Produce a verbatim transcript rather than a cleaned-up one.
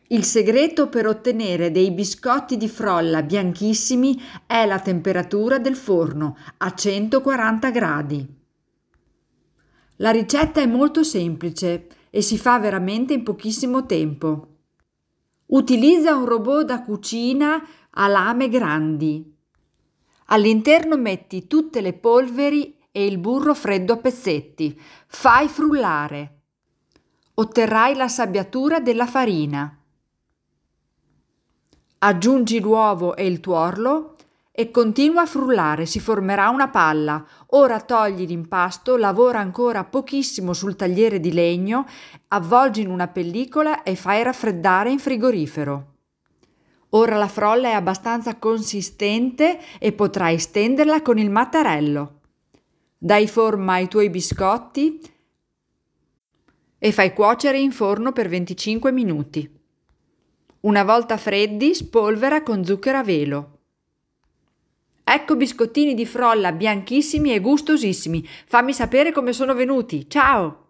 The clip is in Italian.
Il segreto per ottenere dei biscotti di frolla bianchissimi è la temperatura del forno a centoquaranta gradi. La ricetta è molto semplice e si fa veramente in pochissimo tempo. Utilizza un robot da cucina a lame grandi. All'interno metti tutte le polveri e il burro freddo a pezzetti. Fai frullare. Otterrai la sabbiatura della farina. Aggiungi l'uovo e il tuorlo e continua a frullare, si formerà una palla. Ora togli l'impasto, lavora ancora pochissimo sul tagliere di legno, avvolgi in una pellicola e fai raffreddare in frigorifero. Ora la frolla è abbastanza consistente e potrai stenderla con il mattarello. Dai forma ai tuoi biscotti e fai cuocere in forno per venticinque minuti. Una volta freddi, spolvera con zucchero a velo. Ecco biscottini di frolla bianchissimi e gustosissimi. Fammi sapere come sono venuti. Ciao!